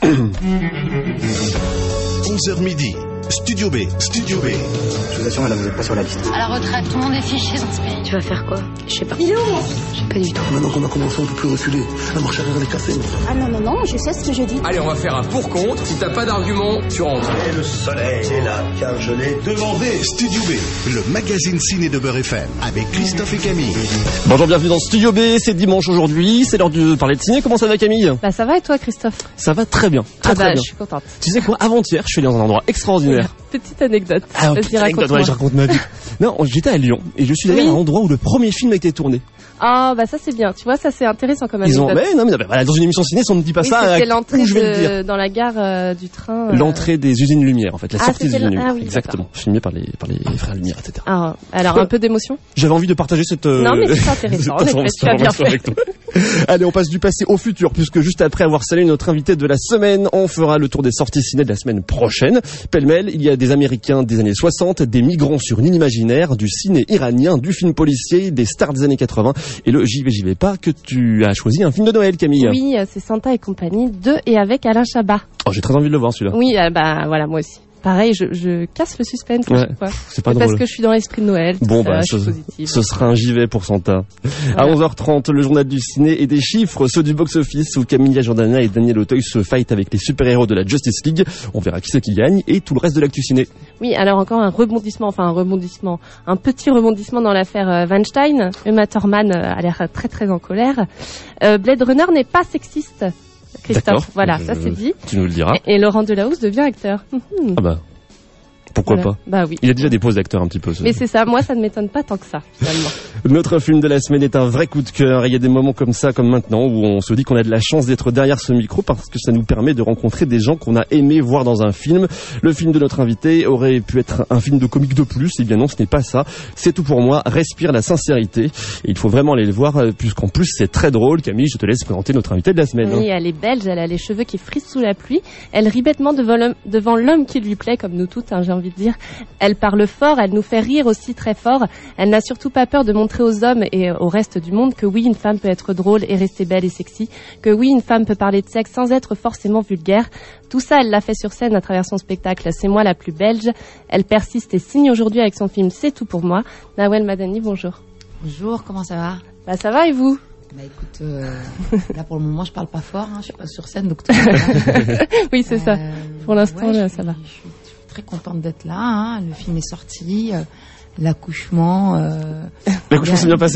11h midi. Studio B. Je vous assure, madame, vous n'êtes pas sur la liste. À la retraite, tout le monde est fiché dans ce pays. Tu vas faire quoi? Je sais pas. Il est où, mon fils? Je sais pas du tout. Maintenant qu'on a commencé, on ne peut plus reculer. La marche arrière, elle est cassée. Ah non, je sais ce que je dis. Allez, on va faire un pour-contre. Si t'as pas d'argument, tu rentres. Et le soleil est là, car je l'ai demandé. Studio B, le magazine ciné de Beurre FM, avec Christophe et Camille. Bonjour, bienvenue dans Studio B, c'est dimanche aujourd'hui, c'est l'heure de parler de ciné. Comment ça va, Camille? Bah ça va et toi, Christophe? Ça va très bien, très bien. Je suis contente. Tu sais quoi, avant-hier, je suis allé dans un endroit extraordinaire. Petite anecdote. Ah, petite anecdote, ouais, je raconte ma vie. Non, j'étais à Lyon et je suis allé à un endroit où le premier film a été tourné. Ah bah ça c'est bien, tu vois, ça c'est intéressant comme Ils anecdote. Mais voilà, dans une émission ciné, on ne dit pas ça. C'était l'entrée je vais le dire. dans la gare du train. L'entrée des usines Lumière, en fait, la sortie des usines Lumière. Ah oui, exactement, filmé par les frères Lumière, etc. Ah, alors un peu d'émotion. J'avais envie de partager cette. Non mais c'est intéressant. En effet, tu as bien fait. Allez, on passe du passé au futur, puisque juste après avoir salué notre invité de la semaine, on fera le tour des sorties ciné de la semaine prochaine. Pêle-mêle, il y a des Américains des années 60, des migrants sur une île imaginaire, du ciné iranien, du film policier, des stars des années 80, et le j'y vais pas, que tu as choisi un film de Noël, Camille. Oui, c'est Santa et compagnie de et avec Alain Chabat. Oh, j'ai très envie de le voir, celui-là. Oui, bah voilà, moi aussi. Pareil, je casse le suspense à chaque fois. C'est pas drôle. Parce que je suis dans l'esprit de Noël. Bon, je suis positive. Ce sera un JV pour Santa. Voilà. À 11h30, le journal du ciné et des chiffres, ceux du box-office où Camilla Jordana et Daniel Auteuil se fight avec les super-héros de la Justice League. On verra qui c'est qui gagne et tout le reste de l'actu ciné. Oui, alors encore un petit rebondissement dans l'affaire Weinstein. Uma Thurman a l'air très très en colère. Blade Runner n'est pas sexiste. Christophe, voilà, ça c'est dit. Tu nous le diras. Et Laurent Delahousse devient acteur. Ah bah, pourquoi pas? Bah oui. Il a déjà des poses d'acteur un petit peu. Mais c'est ça, moi ça ne m'étonne pas tant que ça, finalement. Notre film de la semaine est un vrai coup de cœur. Il y a des moments comme ça, comme maintenant, où on se dit qu'on a de la chance d'être derrière ce micro parce que ça nous permet de rencontrer des gens qu'on a aimé voir dans un film. Le film de notre invité aurait pu être un film de comique de plus. Eh bien non, ce n'est pas ça. C'est tout pour moi. Respire la sincérité. Et il faut vraiment aller le voir, puisqu'en plus c'est très drôle. Camille, je te laisse présenter notre invité de la semaine. Oui, elle est belge, elle a les cheveux qui frisent sous la pluie. Elle rit bêtement devant l'homme qui lui plaît, comme nous toutes, j'ai envie de dire. Elle parle fort, elle nous fait rire aussi très fort. Elle n'a surtout pas peur de montrer aux hommes et au reste du monde que oui, une femme peut être drôle et rester belle et sexy, que oui, une femme peut parler de sexe sans être forcément vulgaire. Tout ça, elle l'a fait sur scène à travers son spectacle C'est moi la plus belge. Elle persiste et signe aujourd'hui avec son film C'est tout pour moi. Nawel Madani, bonjour. Bonjour, comment ça va? Bah ça va et vous? Bah écoute, là pour le moment je parle pas fort, je suis pas sur scène donc tout va bien. Oui c'est ça, pour l'instant ouais, ça va. Je suis très contente d'être là, le film est sorti, l'accouchement... L'accouchement s'est bien passé.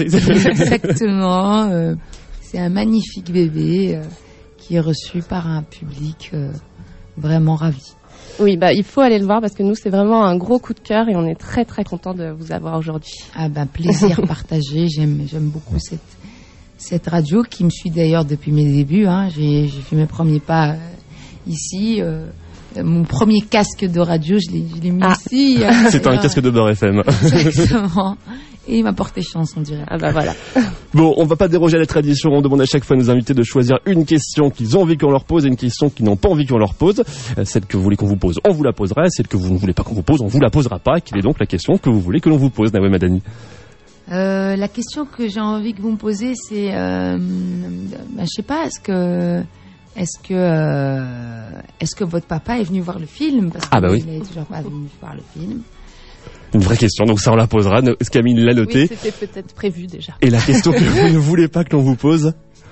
Exactement, c'est un magnifique bébé qui est reçu par un public vraiment ravi. Oui, bah il faut aller le voir parce que nous c'est vraiment un gros coup de cœur et on est très très content de vous avoir aujourd'hui. Ah ben plaisir partagé, j'aime beaucoup cette radio qui me suit d'ailleurs depuis mes débuts. J'ai fait mes premiers pas ici. Mon premier casque de radio, je l'ai mis ici. C'est un casque de Beurre FM. Exactement. Et il m'a porté chance, on dirait. Ah bah voilà. Bon, on va pas déroger à la tradition. On demande à chaque fois à nos invités de choisir une question qu'ils ont envie qu'on leur pose et une question qu'ils n'ont pas envie qu'on leur pose. Celle que vous voulez qu'on vous pose, on vous la posera. Celle que vous ne voulez pas qu'on vous pose, on vous la posera pas. Quelle est donc la question que vous voulez que l'on vous pose, Nawel Madani? La question que j'ai envie que vous me posez, c'est, je sais pas, est-ce que votre papa est venu voir le film? Parce que oui. Il n'est toujours pas venu voir le film. Une vraie question, donc ça on la posera. Camille l'a noté. Oui, c'était peut-être prévu déjà. Et la question que vous ne voulez pas que l'on vous pose?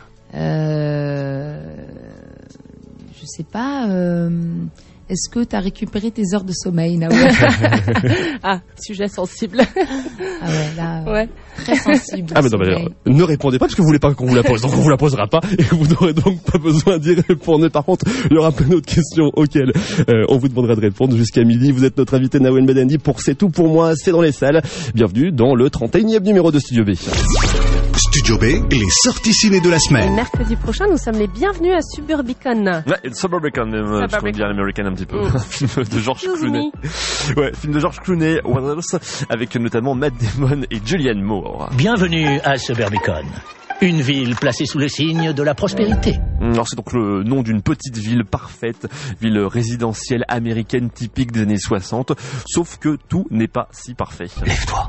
Je sais pas. Est-ce que tu as récupéré tes heures de sommeil, Nawel? Ah, sujet sensible. Ah ouais, là, ouais. Très sensible. Ah, mais non, mais ne répondez pas parce que vous voulez pas qu'on vous la pose, donc on vous la posera pas et vous n'aurez donc pas besoin d'y répondre. Par contre, il y aura plein d'autres questions auxquelles on vous demandera de répondre jusqu'à midi. Vous êtes notre invité Nawel Madani pour C'est tout pour moi, c'est dans les salles. Bienvenue dans le 31e numéro de Studio B. Studio B, les sorties ciné de la semaine. Et mercredi prochain, nous sommes les bienvenus à Suburbicon. Ouais, Suburbicon, même, je trouve bien américain un petit peu. Un film de George Clooney. Ouais, film de George Clooney, Wallace, avec notamment Matt Damon et Julianne Moore. Bienvenue à Suburbicon. Une ville placée sous le signe de la prospérité. Alors c'est donc le nom d'une petite ville parfaite, ville résidentielle américaine typique des années 60, sauf que tout n'est pas si parfait. Lève-toi.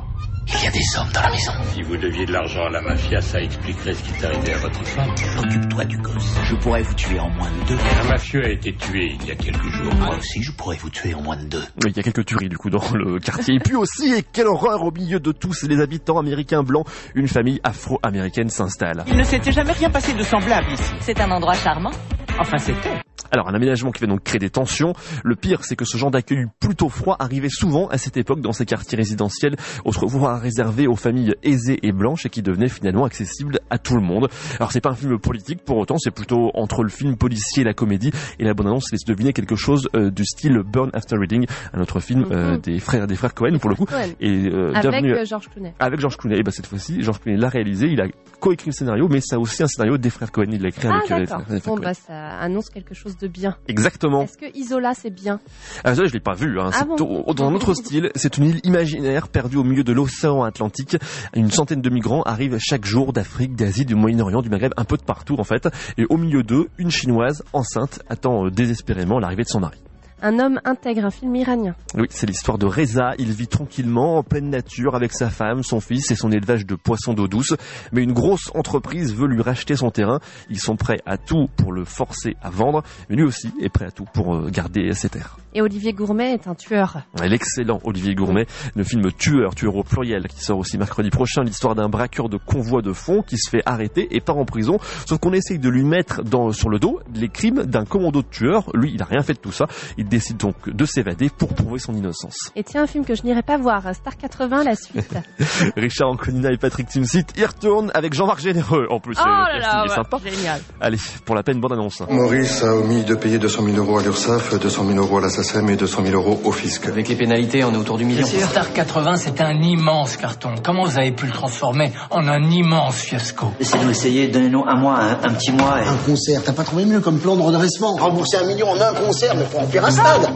Il y a des hommes dans la maison. Si vous deviez de l'argent à la mafia, ça expliquerait ce qui est arrivé à votre femme. Occupe-toi du gosse. Je pourrais vous tuer en moins de 2. Un mafieux a été tué il y a quelques jours. Moi aussi, je pourrais vous tuer en moins de 2. Oui, il y a quelques tueries du coup dans le quartier. Et puis aussi, et quelle horreur, au milieu de tous les habitants américains blancs, une famille afro-américaine s'installe. Il ne s'était jamais rien passé de semblable ici. C'est un endroit charmant. Enfin, c'était. Alors, un aménagement qui va donc créer des tensions. Le pire, c'est que ce genre d'accueil plutôt froid arrivait souvent à cette époque dans ces quartiers résidentiels, autrefois réservés aux familles aisées et blanches et qui devenaient finalement accessibles à tout le monde. Alors, c'est pas un film politique, pour autant, c'est plutôt entre le film policier et la comédie. Et la bande-annonce laisse deviner quelque chose du style Burn After Reading, un autre film des frères Cohen pour le coup. Et avec George Clooney. Avec George Clooney. Et ben cette fois-ci, George Clooney l'a réalisé. Il a coécrit le scénario, mais ça a aussi un scénario des frères Cohen. Il l'a écrit avec les frères Cohen. Bah ça annonce quelque chose de bien. Exactement. Est-ce que Isola c'est bien? Ah ça je l'ai pas vu. Hein. Dans un autre style, c'est une île imaginaire perdue au milieu de l'océan Atlantique. Une centaine de migrants arrivent chaque jour d'Afrique, d'Asie, du Moyen-Orient, du Maghreb, un peu de partout en fait. Et au milieu d'eux, une Chinoise enceinte attend désespérément l'arrivée de son mari. Un homme intègre, un film iranien. Oui, c'est l'histoire de Reza. Il vit tranquillement, en pleine nature, avec sa femme, son fils et son élevage de poissons d'eau douce. Mais une grosse entreprise veut lui racheter son terrain. Ils sont prêts à tout pour le forcer à vendre. Mais lui aussi est prêt à tout pour garder ses terres. Et Olivier Gourmet est un tueur. L'excellent Olivier Gourmet, le film Tueur au pluriel, qui sort aussi mercredi prochain, l'histoire d'un braqueur de convoi de fonds qui se fait arrêter et part en prison. Sauf qu'on essaye de lui mettre sur le dos les crimes d'un commando de tueurs. Lui, il a rien fait de tout ça. Il décide donc de s'évader pour prouver son innocence. Et tiens, un film que je n'irai pas voir, Star 80, la suite. Richard Anconina et Patrick Timsit y retournent avec Jean-Marc Généreux. En plus, c'est sympa. Génial. Allez, pour la peine, bonne annonce. Maurice a omis de payer 200 000 euros à l'URSSAF, 200 000 euros à la SACEM et 200 000 euros au fisc. Avec les pénalités, on est autour du million. Star 80, c'est un immense carton. Comment vous avez pu le transformer en un immense fiasco? Laissez-nous essayer, donnez-nous un mois, un petit mois. Un concert, t'as pas trouvé mieux comme plan de redressement? Rembourser 1 million en un concert, mais faut en faire un stade.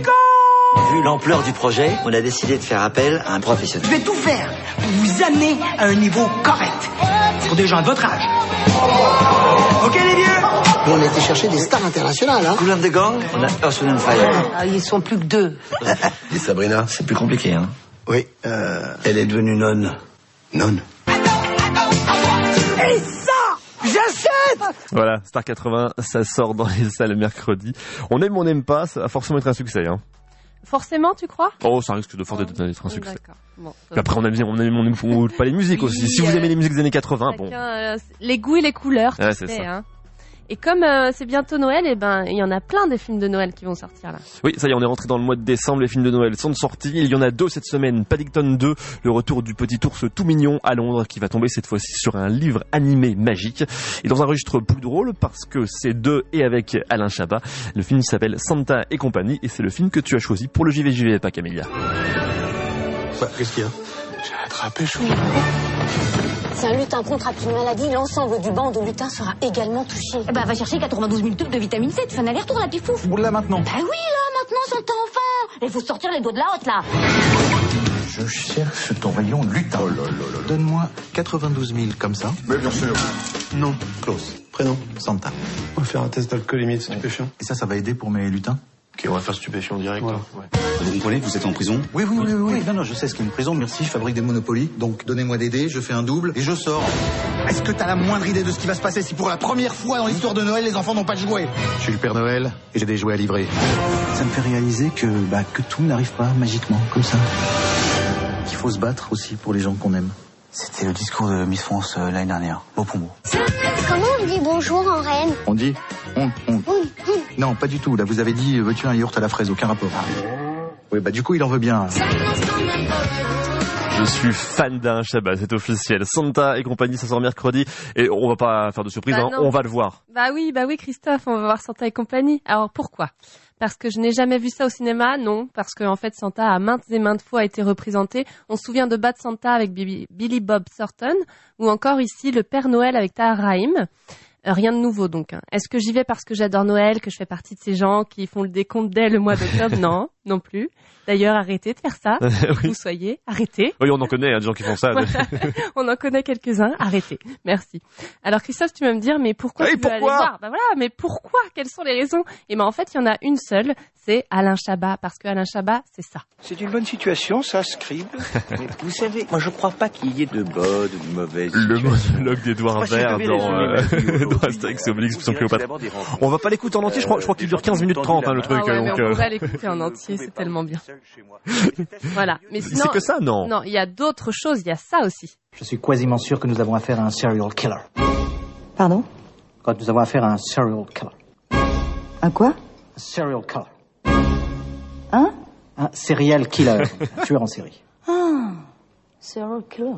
Vu l'ampleur du projet, on a décidé de faire appel à un professionnel. Je vais tout faire pour vous amener à un niveau correct. Pour des gens de votre âge. Ok les vieux? On a été chercher des stars internationales, hein. Cool and the Gang, on a Earth, Wind & Fire. Ils sont plus que 2. Et Sabrina, c'est plus compliqué, hein. Oui, elle est devenue nonne. Nonne. Et ça, j'achète! Voilà, Star 80, ça sort dans les salles mercredi. On aime ou on n'aime pas, ça va forcément être un succès, hein. Forcément, tu crois? Oh, ça risque de fort d'être un succès. D'accord. Bon, après, on aime pas les musiques aussi. Si vous aimez les musiques des années 80, bon. Les goûts et les couleurs, tu c'est sais, ça. hein. Et comme c'est bientôt Noël, il y en a plein des films de Noël qui vont sortir là. Oui, ça y est, on est rentré dans le mois de décembre, les films de Noël sont sortis. Il y en a 2 cette semaine. Paddington 2, le retour du petit ours tout mignon à Londres, qui va tomber cette fois-ci sur un livre animé magique. Et dans un registre plus drôle, parce que c'est et avec Alain Chabat. Le film s'appelle Santa et compagnie, et c'est le film que tu as choisi pour le JVJV, pas Camélia. Qu'est-ce qu'il y a? J'ai attrapé chaud. Si un lutin contracte une maladie, l'ensemble du banc de lutins sera également touché. Eh ben, va chercher 92 000 tubes de vitamine C, tu fais un aller-retour, la pifouf. Vous là maintenant? Bah oui, là, maintenant, c'est le temps fort. Il faut sortir les doigts de la hotte, là. Je cherche ton rayon lutin. Oh là là là. Donne-moi 92 000 comme ça. Mais bien sûr. Non, Klaus. Prénom? Santa. On va faire un test d'alcoolémie de stupéfiant. Et ça va aider pour mes lutins? Ok, on va faire stupéfiant direct. Ouais. Vous comprenez que vous êtes en prison? Oui. Non, je sais ce qu'est une prison. Merci, je fabrique des Monopoly. Donc, donnez-moi des dés, je fais un double et je sors. Est-ce que t'as la moindre idée de ce qui va se passer si pour la première fois dans l'histoire de Noël, les enfants n'ont pas de jouets? Je suis le Père Noël et j'ai des jouets à livrer. Ça me fait réaliser que tout n'arrive pas magiquement, comme ça. Qu'il faut se battre aussi pour les gens qu'on aime. C'était le discours de Miss France l'année dernière, mot pour mot. Comment on dit bonjour en reine? On dit Non, pas du tout. Là, vous avez dit veux-tu un yaourt à la fraise, aucun rapport. Oui, du coup, il en veut bien. Je suis fan d'Alain Chabat, c'est officiel. Santa et compagnie, ça sort mercredi. Et on va pas faire de surprise, on va le voir. Bah oui, Christophe, on va voir Santa et compagnie. Alors pourquoi? Parce que je n'ai jamais vu ça au cinéma? Non, parce que en fait Santa a maintes et maintes fois été représenté. On se souvient de Bad Santa avec Billy Bob Thornton, ou encore ici le Père Noël avec Tahar Rahim. Rien de nouveau donc. Est-ce que j'y vais parce que j'adore Noël, que je fais partie de ces gens qui font le décompte dès le mois d'octobre? non plus. D'ailleurs, arrêtez de faire ça. Oui. Vous soyez, arrêtez. Oui, on en connaît des gens qui font ça. Voilà. On en connaît quelques-uns. Arrêtez. Merci. Alors Christophe, tu vas me dire, mais pourquoi tu veux aller voir ? Bah voilà, mais pourquoi ? Quelles sont les raisons ? Et ben en fait, il y en a une seule, c'est Alain Chabat, parce que Alain Chabat, c'est ça. C'est une bonne situation, ça, Scribe. Mais vous savez, moi je crois pas qu'il y ait de bonnes ou de mauvaises situations. Le monologue d'Édouard Baird dans Astérix et Obélix sans Cléopâtre. On va pas l'écouter en entier, je crois qu'il dure 15 minutes 30 le truc. Ah ouais, mais on pourrait l'écouter en entier, c'est tellement bien. Voilà. Mais sinon, c'est que ça, non ? Non, il y a d'autres choses, il y a ça aussi. Je suis quasiment sûr que nous avons affaire à un serial killer. Pardon ? Quand nous avons affaire à un serial killer. Un quoi ? Un serial killer. Hein ? Un serial killer. Un tueur en série. Ah, serial killer.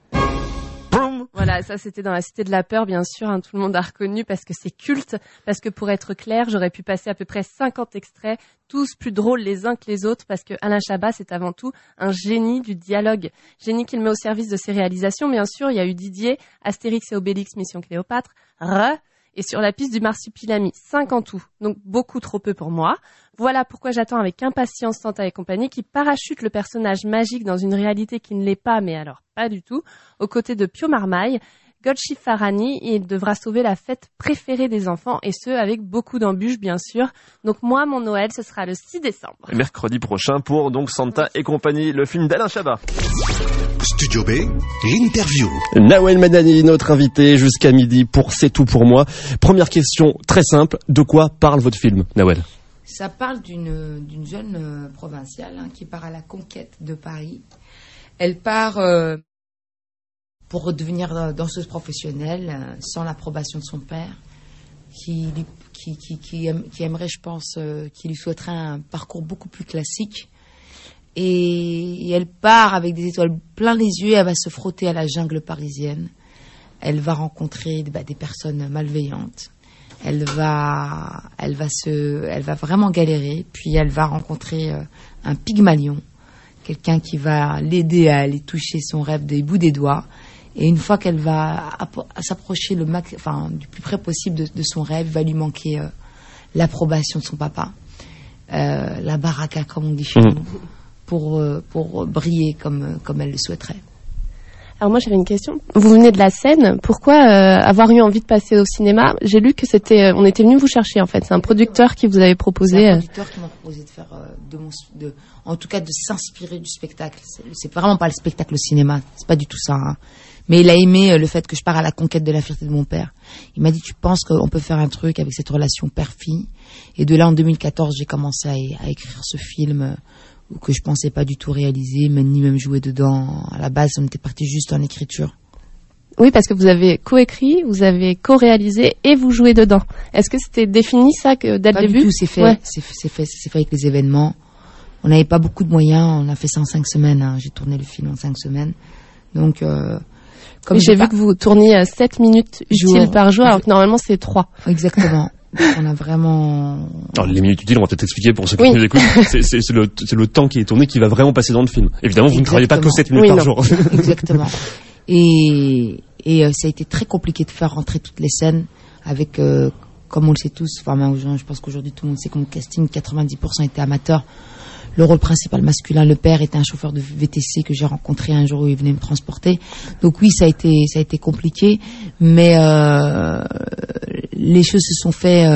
Voilà, ça c'était dans la Cité de la Peur, bien sûr, hein, tout le monde a reconnu parce que c'est culte, parce que pour être clair, j'aurais pu passer à peu près 50 extraits, tous plus drôles les uns que les autres, parce que Alain Chabat, c'est avant tout un génie du dialogue. Génie qu'il met au service de ses réalisations, bien sûr, il y a eu Didier, Astérix et Obélix, Mission Cléopâtre, et sur la piste du Marsupilami, 5 en tout, donc beaucoup trop peu pour moi. Voilà pourquoi j'attends avec impatience Santa et compagnie qui parachute le personnage magique dans une réalité qui ne l'est pas, mais alors pas du tout, aux côtés de Pio Marmaille. Golshifteh Farahani, il devra sauver la fête préférée des enfants, et ce, avec beaucoup d'embûches, bien sûr. Donc moi, mon Noël, ce sera le 6 décembre. Mercredi prochain pour donc Santa et compagnie, le film d'Alain Chabat. Studio B, l'interview. Nawel Madani, notre invité jusqu'à midi pour C'est tout pour moi. Première question très simple, de quoi parle votre film, Nawel ? Ça parle d'une jeune provinciale qui part à la conquête de Paris. Elle part pour devenir danseuse professionnelle sans l'approbation de son père, qui aimerait, je pense, qui lui souhaiterait un parcours beaucoup plus classique. Et elle part avec des étoiles plein les yeux, elle va se frotter à la jungle parisienne. Elle va rencontrer des personnes malveillantes. Elle va vraiment galérer, puis elle va rencontrer un Pygmalion, quelqu'un qui va l'aider à aller toucher son rêve des bouts des doigts. Et une fois qu'elle va s'approcher du plus près possible de son rêve, va lui manquer l'approbation de son papa, la baraka comme on dit chez nous, pour briller comme elle le souhaiterait. Alors moi j'avais une question. Vous venez de la scène. Pourquoi avoir eu envie de passer au cinéma ? J'ai lu que on était venu vous chercher en fait. C'est un producteur qui vous avait proposé. C'est un producteur qui m'a proposé de faire en tout cas de s'inspirer du spectacle. C'est vraiment pas le spectacle au cinéma. C'est pas du tout ça. Hein. Mais il a aimé le fait que je pars à la conquête de la fierté de mon père. Il m'a dit tu penses qu'on peut faire un truc avec cette relation père-fille ? Et de là en 2014 j'ai commencé à écrire ce film. Que je pensais pas du tout réaliser, ni même jouer dedans. À la base, on était parti juste en écriture. Oui, parce que vous avez coécrit, vous avez co-réalisé et vous jouez dedans. Est-ce que c'était défini ça dès le début ? Pas du tout, c'est fait. Ouais. C'est fait avec les événements. On n'avait pas beaucoup de moyens, on a fait ça en 5 semaines. Hein. J'ai tourné le film en 5 semaines. Donc, comme j'ai vu que vous tourniez 7 minutes utiles par jour, alors que normalement c'est 3. Exactement. On a vraiment... Alors, les minutes utiles, on va peut-être expliquer pour ceux qui nous écoutent. C'est le temps qui est tourné qui va vraiment passer dans le film. Évidemment, vous ne travaillez pas que 7 minutes par jour. Exactement. Et ça a été très compliqué de faire rentrer toutes les scènes avec, comme on le sait tous, je pense qu'aujourd'hui tout le monde sait que mon casting, 90% était amateur. Le rôle principal masculin, le père, était un chauffeur de VTC que j'ai rencontré un jour où il venait me transporter. Donc oui, ça a été compliqué, mais les choses se sont faites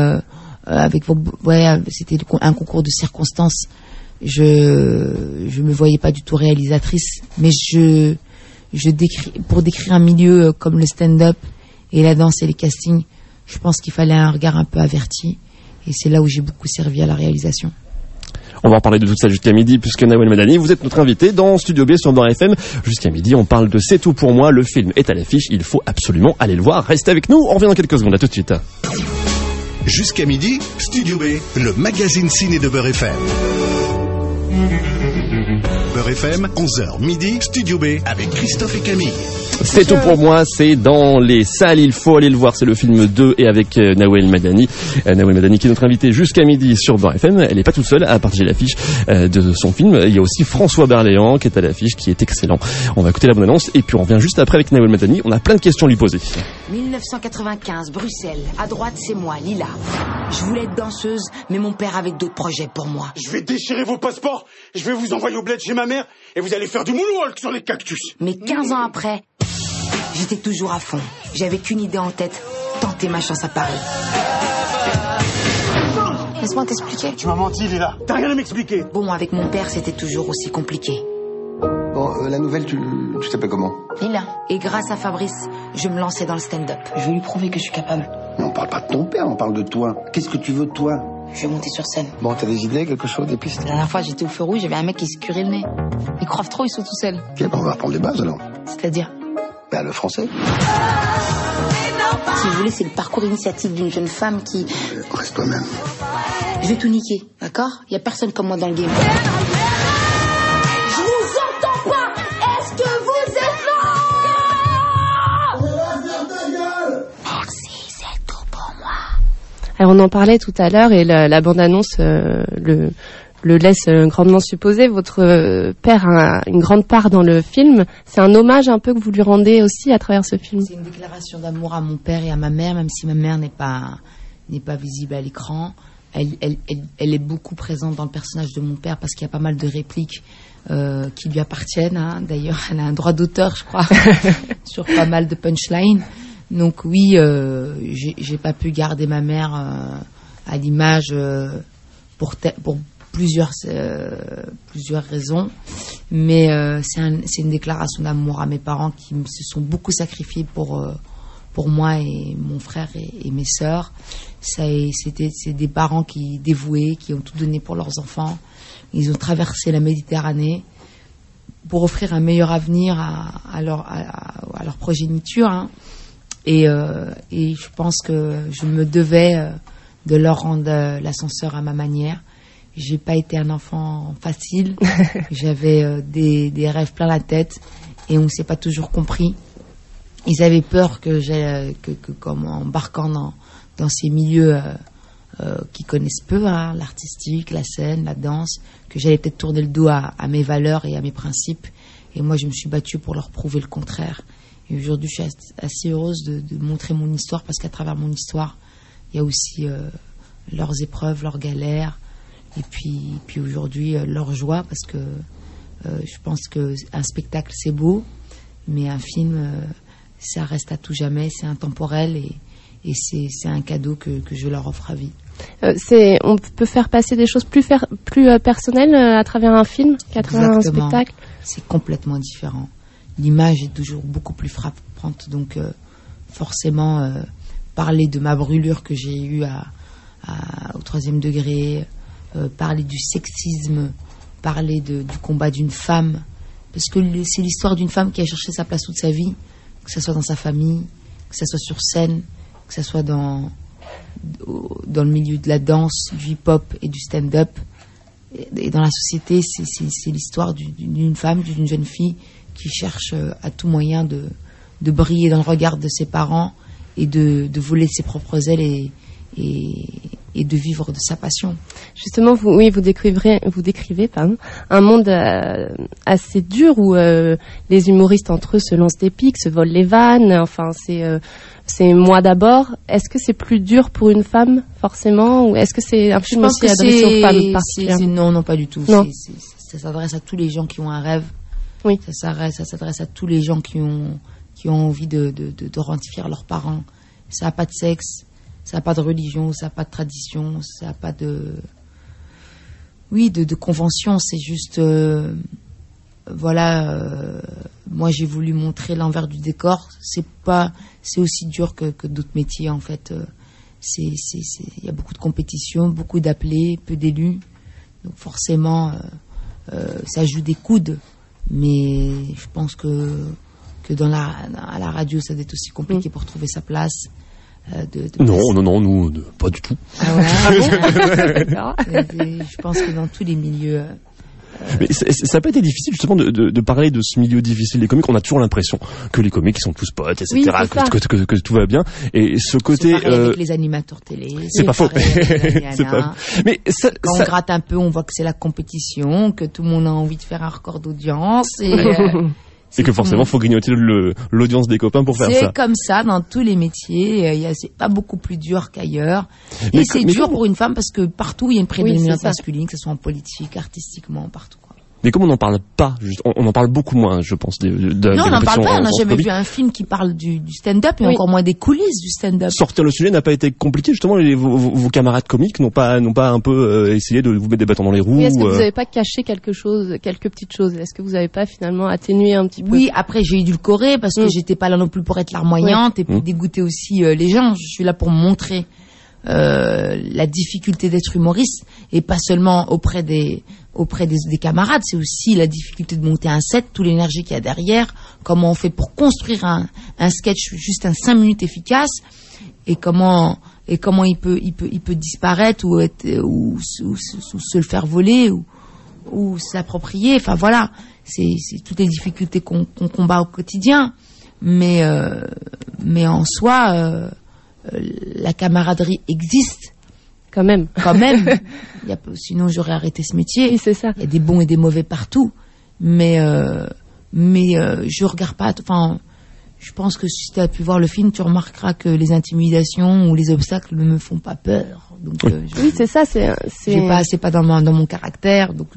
c'était un concours de circonstances. Je me voyais pas du tout réalisatrice, mais pour décrire un milieu comme le stand-up et la danse et les castings, je pense qu'il fallait un regard un peu averti, et c'est là où j'ai beaucoup servi à la réalisation. On va en parler de tout ça jusqu'à midi, puisque Nawel Madani, vous êtes notre invité dans Studio B sur Beurre FM. Jusqu'à midi, on parle de C'est tout pour moi. Le film est à l'affiche, il faut absolument aller le voir. Restez avec nous, on revient dans quelques secondes. À tout de suite. Jusqu'à midi, Studio B, le magazine ciné de Beurre FM. Beurre FM, 11h midi, Studio B, avec Christophe et Camille. C'est tout pour moi, c'est dans les salles, il faut aller le voir, c'est le film 2 et avec Nawel Madani. Nawel Madani qui est notre invité jusqu'à midi sur Beurre FM. Elle n'est pas toute seule à partager l'affiche de son film. Il y a aussi François Berléand qui est à l'affiche, qui est excellent. On va écouter la bande-annonce et puis on revient juste après avec Nawel Madani. On a plein de questions à lui poser. 1995, Bruxelles. À droite, c'est moi, Lila. Je voulais être danseuse, mais mon père avait d'autres projets pour moi. Je vais déchirer vos passeports, je vais vous envoyer au bled chez ma mère, et vous allez faire du moonwalk sur les cactus. Mais 15 ans après, j'étais toujours à fond. J'avais qu'une idée en tête, tenter ma chance à Paris. Laisse-moi t'expliquer. Tu m'as menti, Lila. T'as rien à m'expliquer. Bon, avec mon père, c'était toujours aussi compliqué. Bon, la nouvelle, tu t'appelles comment? Lila. Et grâce à Fabrice, je me lançais dans le stand-up. Je vais lui prouver que je suis capable. Mais on parle pas de ton père, on parle de toi. Qu'est-ce que tu veux de toi? Je vais monter sur scène. Bon, t'as des idées, quelque chose, des pistes? La dernière fois, j'étais au feu rouge, j'avais un mec qui se curait le nez. Ils croient trop, ils sont tout seuls. Ok, on va reprendre les bases alors. C'est-à-dire? Ben, le français. Si vous voulez, c'est le parcours initiatique d'une jeune femme qui... Reste toi-même. Je vais tout niquer, d'accord? Y a personne comme moi dans le game. Je vous entends pas! Est-ce que vous êtes là? Merci, c'est tout pour moi. Alors on en parlait tout à l'heure et la bande-annonce le laisse grandement supposer. Votre père a une grande part dans le film. C'est un hommage un peu que vous lui rendez aussi à travers ce film. C'est une déclaration d'amour à mon père et à ma mère, même si ma mère n'est pas visible à l'écran. Elle est beaucoup présente dans le personnage de mon père parce qu'il y a pas mal de répliques qui lui appartiennent. Hein. D'ailleurs, elle a un droit d'auteur, je crois, sur pas mal de punchlines. Donc oui, j'ai pas pu garder ma mère à l'image pour plusieurs raisons, mais c'est une déclaration d'amour à mes parents qui se sont beaucoup sacrifiés pour moi et mon frère et mes sœurs. C'est des parents dévoués, qui ont tout donné pour leurs enfants. Ils ont traversé la Méditerranée pour offrir un meilleur avenir à leur progéniture. Hein. Et je pense que je me devais de leur rendre l'ascenseur à ma manière. J'ai pas été un enfant facile. J'avais des rêves plein la tête et on s'est pas toujours compris. Ils avaient peur que comme embarquant dans ces milieux qui connaissent peu, hein, l'artistique, la scène, la danse, que j'allais peut-être tourner le dos à mes valeurs et à mes principes. Et moi, je me suis battue pour leur prouver le contraire. Et aujourd'hui, je suis assez heureuse de montrer mon histoire, parce qu'à travers mon histoire, il y a aussi leurs épreuves, leurs galères, et puis aujourd'hui, leur joie, parce que je pense qu'un spectacle, c'est beau, mais un film, ça reste à tout jamais, c'est intemporel, et c'est un cadeau que je leur offre à vie. On peut faire passer des choses plus personnelles à travers un film qu'à travers un spectacle. C'est complètement différent. L'image est toujours beaucoup plus frappante, donc forcément parler de ma brûlure que j'ai eue au 3e degré, parler du sexisme, parler du combat d'une femme, parce que c'est l'histoire d'une femme qui a cherché sa place toute sa vie, que ce soit dans sa famille, que ce soit sur scène, que ce soit dans le milieu de la danse, du hip-hop et du stand-up. Et dans la société, c'est l'histoire d'une femme, d'une jeune fille qui cherche à tout moyen de briller dans le regard de ses parents et de voler de ses propres ailes et de vivre de sa passion. Justement, vous décrivez un monde assez dur où les humoristes entre eux se lancent des pics, se volent les vannes. Enfin, c'est moi d'abord. Est-ce que c'est plus dur pour une femme forcément, ou est-ce que c'est un film aussi adressé aux femmes particulièrement? Non, pas du tout. Non. Ça s'adresse à tous les gens qui ont un rêve. Oui. Ça s'adresse à tous les gens qui ont envie de rendre fiers leurs parents. Ça n'a pas de sexe, ça n'a pas de religion, ça n'a pas de tradition, ça n'a pas de convention. C'est juste, moi j'ai voulu montrer l'envers du décor. C'est aussi dur que d'autres métiers en fait. Il y a beaucoup de compétition, beaucoup d'appelés, peu d'élus. Donc forcément, ça joue des coudes. Mais je pense que à la radio, ça doit être aussi compliqué pour trouver sa place. Non, nous, pas du tout. Ah ouais, d'accord. Je pense que dans tous les milieux... Mais ça n'a pas été difficile justement de parler de ce milieu difficile des comiques. On a toujours l'impression que les comiques ils sont tous potes, etc. Oui, que tout va bien. Et ce côté c'est pareil avec les animateurs télé. C'est pas faux. C'est pas. Mais quand on gratte un peu, on voit que c'est la compétition, que tout le monde a envie de faire un record d'audience. Et C'est que forcément, faut grignoter l'audience des copains pour faire ça. C'est comme ça dans tous les métiers. C'est pas beaucoup plus dur qu'ailleurs. Et c'est dur pour une femme parce que partout il y a une prédominance masculine, que ce soit en politique, artistiquement, partout. Mais comme on n'en parle pas, on en parle beaucoup moins, je pense. Non, on n'en parle pas. On n'a jamais vu un film qui parle du stand-up, et encore moins des coulisses du stand-up. Sortir le sujet n'a pas été compliqué, justement. Vos camarades comiques n'ont pas un peu essayé de vous mettre des bâtons dans les roues. Oui, est-ce que vous n'avez pas caché quelques petites choses? Est-ce que vous n'avez pas finalement atténué un petit peu? Oui, après j'ai édulcoré parce que j'étais pas là non plus pour être larmoyante et puis dégoûter aussi les gens. Je suis là pour montrer la difficulté d'être humoriste, et pas seulement auprès des camarades, c'est aussi la difficulté de monter un set, toute l'énergie qu'il y a derrière, comment on fait pour construire un sketch juste un 5 minutes efficace, et comment il peut disparaître ou se le faire voler ou s'approprier. Enfin voilà, c'est toutes les difficultés qu'on combat au quotidien, mais en soi la camaraderie existe. Quand même. Sinon, j'aurais arrêté ce métier. Oui, c'est ça. Il y a des bons et des mauvais partout. Mais je regarde pas. Enfin, je pense que si tu as pu voir le film, tu remarqueras que les intimidations ou les obstacles ne me font pas peur. Donc, oui, c'est ça. C'est pas dans mon caractère. Donc,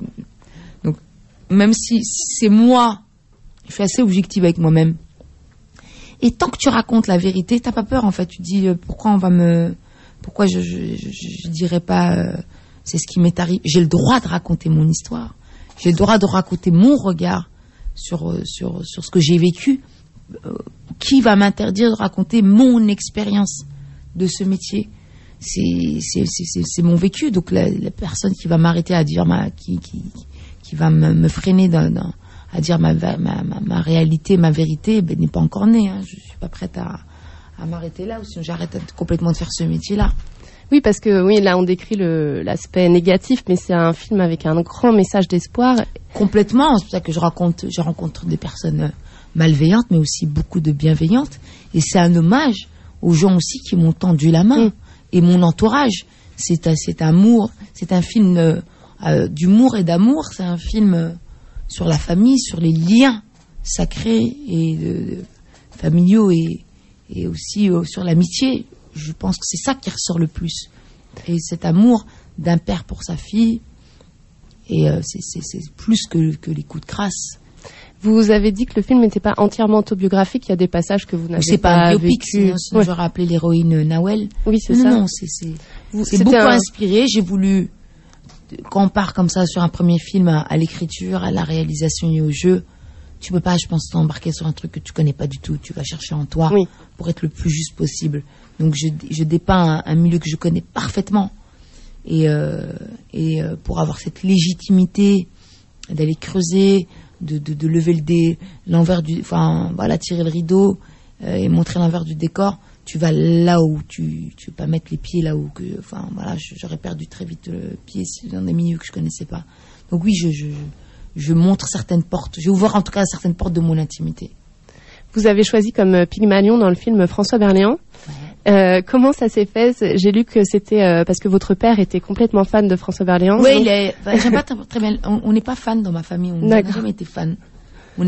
même si c'est moi, je suis assez objective avec moi-même. Et tant que tu racontes la vérité, t'as pas peur en fait. Tu dis pourquoi je dirais pas c'est ce qui m'est arrivé. J'ai le droit de raconter mon histoire. J'ai le droit de raconter mon regard sur ce que j'ai vécu. Qui va m'interdire de raconter mon expérience de ce métier? C'est mon vécu. Donc la personne qui va m'arrêter à dire qui va me freiner à dire ma réalité, ma vérité, n'est pas encore née. Hein. Je suis pas prête à m'arrêter là, ou sinon j'arrête complètement de faire ce métier-là. Oui, parce que là on décrit l'aspect négatif, mais c'est un film avec un grand message d'espoir. Complètement, c'est pour ça que je rencontre des personnes malveillantes, mais aussi beaucoup de bienveillantes. Et c'est un hommage aux gens aussi qui m'ont tendu la main, et mon entourage. C'est un film d'humour et d'amour, c'est un film sur la famille, sur les liens sacrés et familiaux, et aussi sur l'amitié. Je pense que c'est ça qui ressort le plus. Et cet amour d'un père pour sa fille, et c'est plus que les coups de crasse. Vous avez dit que le film n'était pas entièrement autobiographique, il y a des passages que vous n'avez pas vécu. C'est pas un biopic, sinon j'aurais appelé l'héroïne Nawel. Oui, c'est ça. Non, c'est beaucoup inspiré. J'ai voulu, quand on part comme ça sur un premier film, à l'écriture, à la réalisation et au jeu, tu peux pas, je pense, t'embarquer sur un truc que tu connais pas du tout. Tu vas chercher en toi pour être le plus juste possible. Donc je dépeins un milieu que je connais parfaitement, et pour avoir cette légitimité d'aller creuser, de lever l'envers du, enfin voilà, tirer le rideau et montrer l'envers du décor. Tu vas là où tu veux pas mettre les pieds là où enfin voilà, j'aurais perdu très vite le pied dans des milieux que je connaissais pas. Donc oui, je montre certaines portes. J'ai ouvert en tout cas certaines portes de mon intimité. Vous avez choisi comme Pygmalion dans le film François Berléand. Ouais. Comment ça s'est fait? J'ai lu que c'était parce que votre père était complètement fan de François Berléand. Oui, j'aime pas très bien. On n'est pas fan dans ma famille. On n'a jamais été fan. On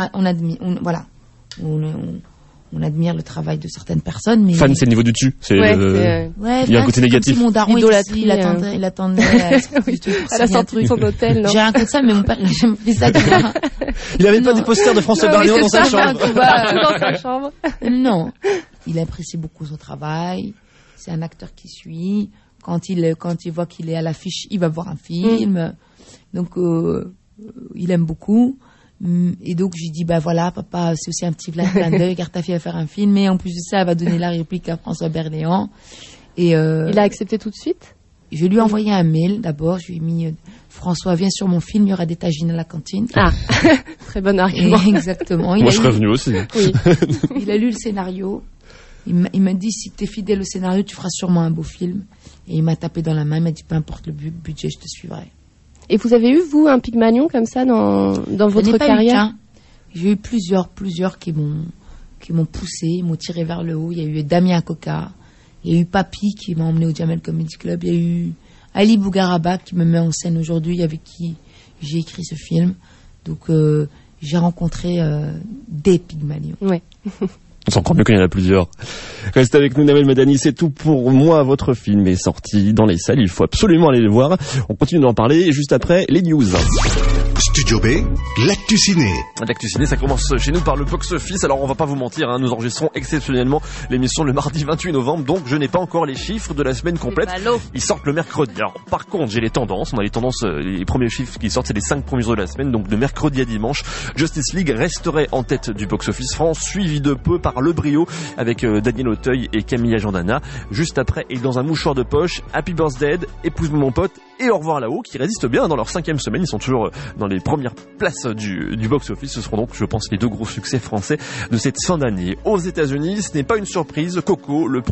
admire le travail de certaines personnes, mais fan, c'est le niveau du dessus. Il y a un côté négatif. Si mon daron il attendait à la sortie de son hôtel. Non, j'ai rien contre ça, mais mon père il fait ça. Il avait pas des posters de François Berléand dans sa chambre. Dans sa chambre. Non, il apprécie beaucoup son travail. C'est un acteur qui suit. Quand il voit qu'il est à l'affiche, il va voir un film. Donc il aime beaucoup. Et donc j'ai dit voilà, papa, c'est aussi un petit clin d'œil, car ta fille va faire un film, et en plus de ça elle va donner la réplique à François Berléand. Et il a accepté tout de suite. Je lui ai envoyé un mail d'abord, je lui ai mis François, viens sur mon film, il y aura des tagines à la cantine. Très bon argument. Exactement. Moi je serais venu aussi. Oui. Il a lu le scénario, il m'a dit si t'es fidèle au scénario tu feras sûrement un beau film, et il m'a tapé dans la main, il m'a dit peu importe le budget, je te suivrai. Et vous avez eu, vous, un Pygmalion comme ça dans votre carrière? J'ai eu plusieurs qui m'ont poussé, m'ont tiré vers le haut. Il y a eu Damien Coca, il y a eu Papy qui m'a emmené au Jamel Comedy Club, il y a eu Ali Bougaraba qui me met en scène aujourd'hui, avec qui j'ai écrit ce film. Donc j'ai rencontré des Pygmalions. Ouais. C'est encore mieux qu'il y en a plusieurs. Restez avec nous, Nawel Madani, c'est tout pour moi. Votre film est sorti dans les salles, il faut absolument aller le voir. On continue d'en parler juste après les news. Studio B, l'actu ciné. L'actu ciné, ça commence chez nous par le box-office. Alors on va pas vous mentir, nous enregistrons exceptionnellement l'émission le mardi 28 novembre, donc je n'ai pas encore les chiffres de la semaine complète. Ils sortent le mercredi. Alors par contre, j'ai les tendances. On a les tendances, les premiers chiffres qui sortent, c'est les 5 premiers jours de la semaine, donc de mercredi à dimanche. Justice League resterait en tête du box-office France, suivi de peu par Le Brio avec Daniel Auteuil et Camilla Jordana. Juste après, et dans un mouchoir de poche, Happy Birthday, Épouse-moi mon pote et Au revoir là-haut, qui résistent bien dans leur 5e semaine. Ils sont toujours dans les premières places du box-office. Ce seront donc, je pense, les 2 gros succès français de cette fin d'année. Aux États-Unis, ce n'est pas une surprise. Coco, le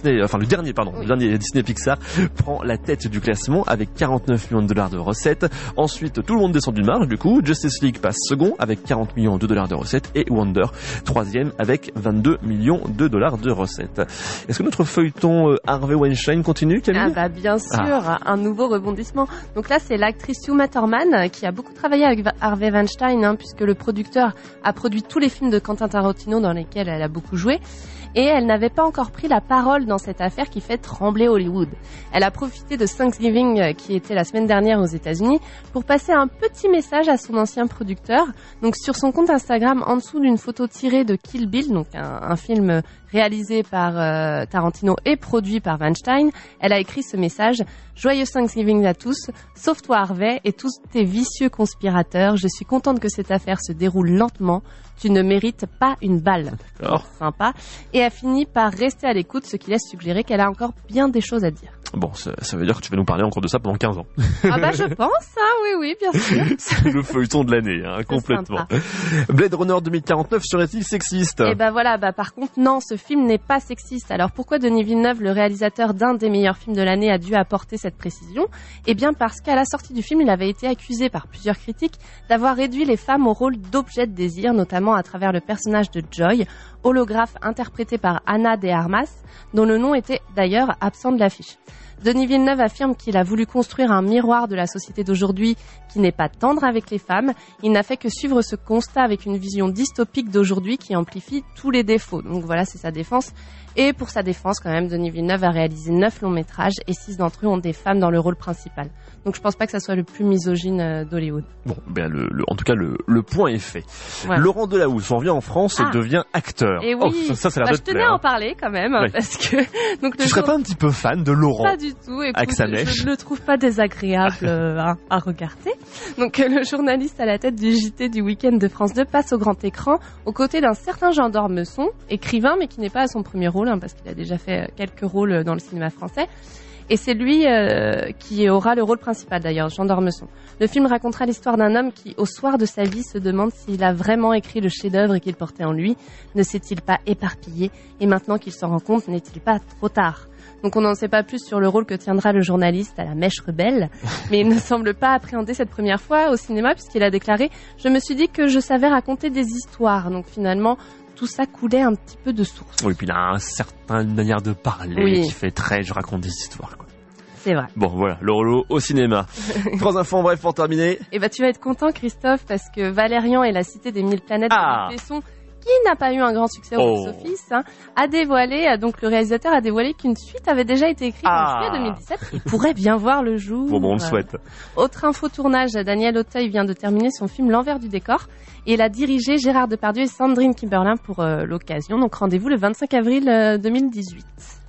dernier Disney Pixar, prend la tête du classement avec 49 millions de dollars de recettes. Ensuite, tout le monde descend d'une marge, du coup. Justice League passe second avec 40 millions de dollars de recettes et Wonder, 3e avec 22 millions de dollars de recettes. Est-ce que notre feuilleton Harvey Weinstein continue, Camille ? Bien sûr, un nouveau rebondissement. Donc là, c'est l'actrice Uma Thurman qui a beaucoup travaillé avec Harvey Weinstein, puisque le producteur a produit tous les films de Quentin Tarantino dans lesquels elle a beaucoup joué. Et elle n'avait pas encore pris la parole dans cette affaire qui fait trembler Hollywood. Elle a profité de Thanksgiving, qui était la semaine dernière aux États-Unis, pour passer un petit message à son ancien producteur. Donc sur son compte Instagram, en dessous d'une photo tirée de Kill Bill, donc un film réalisé par Tarantino et produit par Weinstein, elle a écrit ce message: Joyeux Thanksgiving à tous, sauf toi Harvey et tous tes vicieux conspirateurs. Je suis contente que cette affaire se déroule lentement. Tu ne mérites pas une balle. D'accord. Sympa. Et a fini par rester à l'écoute, ce qui laisse suggérer qu'elle a encore bien des choses à dire. Bon, ça veut dire que tu vas nous parler encore de ça pendant 15 ans. Je pense, oui, bien sûr. C'est le feuilleton de l'année, complètement. Blade Runner 2049 serait-il sexiste ? Par contre, non, ce film n'est pas sexiste. Alors pourquoi Denis Villeneuve, le réalisateur d'un des meilleurs films de l'année, a dû apporter cette précision ? Eh bien parce qu'à la sortie du film, il avait été accusé par plusieurs critiques d'avoir réduit les femmes au rôle d'objet de désir, notamment à travers le personnage de Joy, holographe interprété par Ana de Armas, dont le nom était d'ailleurs absent de l'affiche. Denis Villeneuve affirme qu'il a voulu construire un miroir de la société d'aujourd'hui qui n'est pas tendre avec les femmes. Il n'a fait que suivre ce constat avec une vision dystopique d'aujourd'hui qui amplifie tous les défauts. Donc voilà, c'est sa défense. Et pour sa défense, quand même, Denis Villeneuve a réalisé 9 longs métrages et 6 d'entre eux ont des femmes dans le rôle principal. Donc je pense pas que ça soit le plus misogyne d'Hollywood. Bon, en tout cas, le point est fait. Ouais. Laurent Delahousse, on revient en France, devient acteur. Et oui, ça a l'air de te plaire. Je tenais à en parler quand même, parce que... Donc, tu serais pas un petit peu fan de Laurent ? Pas du tout. Écoute, je ne le trouve pas désagréable à regarder. Donc le journaliste à la tête du JT du week-end de France 2 passe au grand écran aux côtés d'un certain Jean d'Ormesson, écrivain, mais qui n'est pas à son premier rôle, parce qu'il a déjà fait quelques rôles dans le cinéma français. Et c'est lui qui aura le rôle principal d'ailleurs, Jean d'Ormesson. Le film racontera l'histoire d'un homme qui, au soir de sa vie, se demande s'il a vraiment écrit le chef-d'œuvre qu'il portait en lui. Ne s'est-il pas éparpillé ? Et maintenant qu'il s'en rend compte, n'est-il pas trop tard ? Donc on n'en sait pas plus sur le rôle que tiendra le journaliste à la mèche rebelle, mais il ne semble pas appréhender cette première fois au cinéma puisqu'il a déclaré « Je me suis dit que je savais raconter des histoires ». Donc finalement, tout ça coulait un petit peu de source. Oui, puis il a une certaine manière de parler qui fait très « je raconte des histoires ». C'est vrai. Bon, voilà, Lolo au cinéma. 3 infos en bref pour terminer. Tu vas être content, Christophe, parce que Valérian et la Cité des 1000 planètes de Luc Besson, qui n'a pas eu un grand succès au box-office, a dévoilé, donc le réalisateur a dévoilé qu'une suite avait déjà été écrite en juillet 2017. Il pourrait bien voir le jour. Bon, on le souhaite. Autre info tournage, Daniel Auteuil vient de terminer son film L'envers du décor et il a dirigé Gérard Depardieu et Sandrine Kiberlin pour l'occasion. Donc rendez-vous le 25 avril 2018.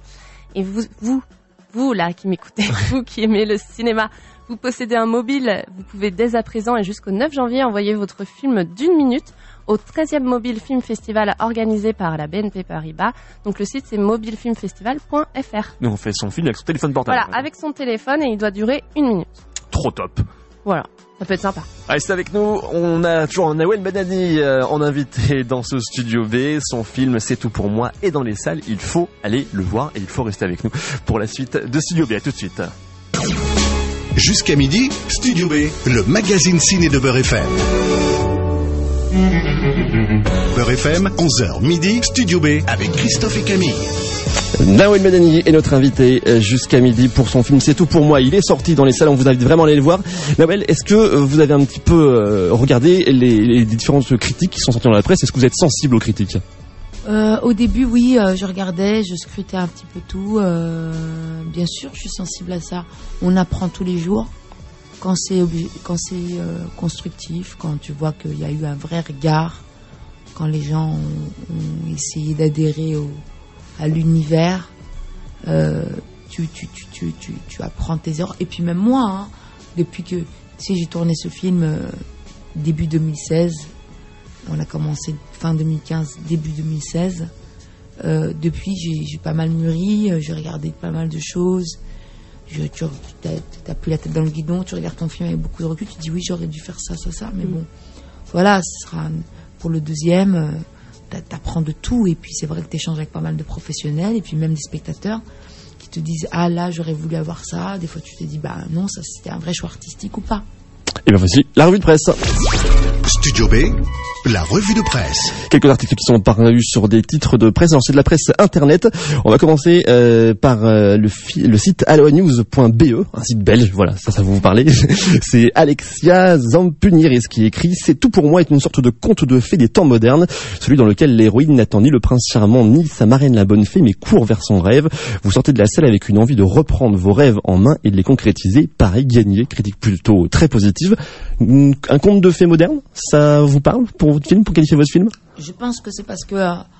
Et vous là qui m'écoutez, vous qui aimez le cinéma, vous possédez un mobile, vous pouvez dès à présent et jusqu'au 9 janvier envoyer votre film d'1 minute au 13e Mobile Film Festival organisé par la BNP Paribas. Donc le site c'est mobilefilmfestival.fr. Donc on fait son film avec son téléphone portable. Voilà, avec son téléphone et il doit durer 1 minute. Trop top. Voilà, ça peut être sympa. Restez avec nous, on a toujours Nawel Madani en invité dans ce Studio B. Son film C'est tout pour moi est dans les salles, il faut aller le voir et il faut rester avec nous pour la suite de Studio B. À tout de suite. Jusqu'à midi, Studio B, le magazine ciné de Beurre FM. Beurre FM, 11h midi, Studio B avec Christophe et Camille. Nawel Madani est notre invité jusqu'à midi pour son film C'est tout pour moi. Il est sorti dans les salles, on vous invite vraiment à aller le voir. Nawel, est-ce que vous avez un petit peu regardé les différentes critiques qui sont sorties dans la presse? Est-ce que vous êtes sensible aux critiques? Au début, oui, je regardais, je scrutais un petit peu tout. Bien sûr, je suis sensible à ça. On apprend tous les jours. Quand c'est constructif, quand tu vois qu'il y a eu un vrai regard, quand les gens ont essayé d'adhérer à l'univers, tu apprends tes erreurs. Et puis même moi, depuis que j'ai tourné ce film début 2016, on a commencé fin 2015, début 2016. Depuis, j'ai pas mal mûri, j'ai regardé pas mal de choses. T'as plus la tête dans le guidon, tu regardes ton film avec beaucoup de recul, tu te dis oui, j'aurais dû faire ça, mais bon, voilà, ce sera pour le deuxième. T'apprends de tout, et puis c'est vrai que t'échanges avec pas mal de professionnels, et puis même des spectateurs qui te disent ah là j'aurais voulu avoir ça. Des fois tu te dis bah non, ça c'était un vrai choix artistique ou pas. Et bien voici la revue de presse. Studio B, la revue de presse. Quelques articles qui sont parus sur des titres de presse. Alors c'est de la presse internet. On va commencer par le site alloanews.be, un site belge. Voilà, ça vous parler. C'est Alexia Zampuniris qui écrit: C'est tout pour moi est une sorte de conte de fées des temps modernes, celui dans lequel l'héroïne n'attend ni le prince charmant ni sa marraine la bonne fée, mais court vers son rêve. Vous sortez de la salle avec une envie de reprendre vos rêves en main et de les concrétiser. Pareil, gagné. Critique plutôt très positive. Un conte de fées moderne, ça vous parle pour votre film, pour qualifier votre film? Je pense que c'est parce que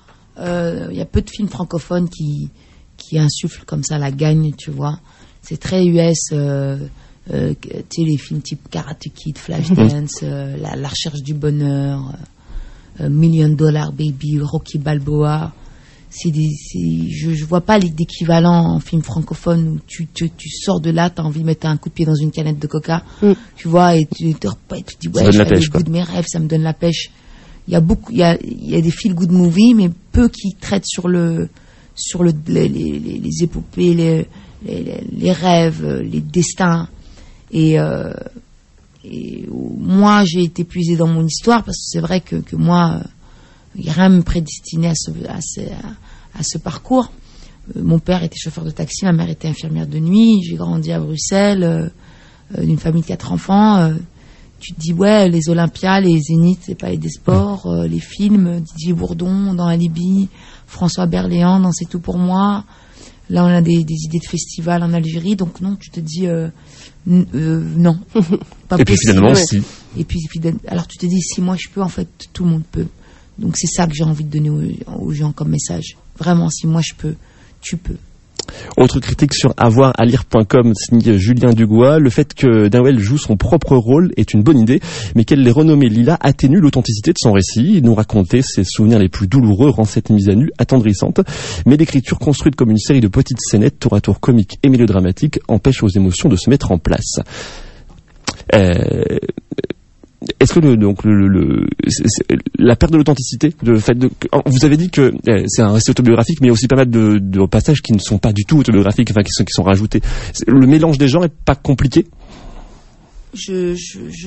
y a peu de films francophones qui insufflent comme ça la gagne, tu vois. C'est très US, tu sais, les films type Karate Kid, Flashdance, la recherche du bonheur, $1 Million Baby, Rocky Balboa. Je vois pas d'équivalent en film francophone où tu sors de là, t'as envie de mettre un coup de pied dans une canette de coca, tu vois, et tu te dis ouais, je fais le goût de mes rêves, ça me donne la pêche. Il y a des feel good movies, mais peu qui traitent sur les épopées, les rêves, les destins. Et moi, j'ai été puisée dans mon histoire parce que c'est vrai que moi, rien me prédestinait à ce parcours. Mon père était chauffeur de taxi, ma mère était infirmière de nuit. J'ai grandi à Bruxelles, d'une famille de 4 enfants. Tu te dis ouais, les Olympias, les Zéniths, les Palais des Sports, les films, Didier Bourdon dans Alibi, François Berléand dans C'est tout pour moi. Là, on a des idées de festivals en Algérie, donc non, tu te dis non, pas et possible. Puis finalement, si. Et puis alors tu te dis si moi je peux, en fait tout le monde peut. Donc c'est ça que j'ai envie de donner aux gens comme message. Vraiment, si moi je peux, tu peux. Autre critique sur avoiralire.com, signé Julien Dugois: le fait que Nawel joue son propre rôle est une bonne idée, mais qu'elle l'ait renommé Lila atténue l'authenticité de son récit. Nous raconter ses souvenirs les plus douloureux rend cette mise à nu attendrissante, mais l'écriture construite comme une série de petites scénettes tour à tour comiques et mélodramatiques empêche aux émotions de se mettre en place. Est-ce que la perte de l'authenticité, vous avez dit que c'est un récit autobiographique, mais il y a aussi pas mal de passages qui ne sont pas du tout autobiographiques, enfin qui sont rajoutés. Le mélange des genres est pas compliqué? Je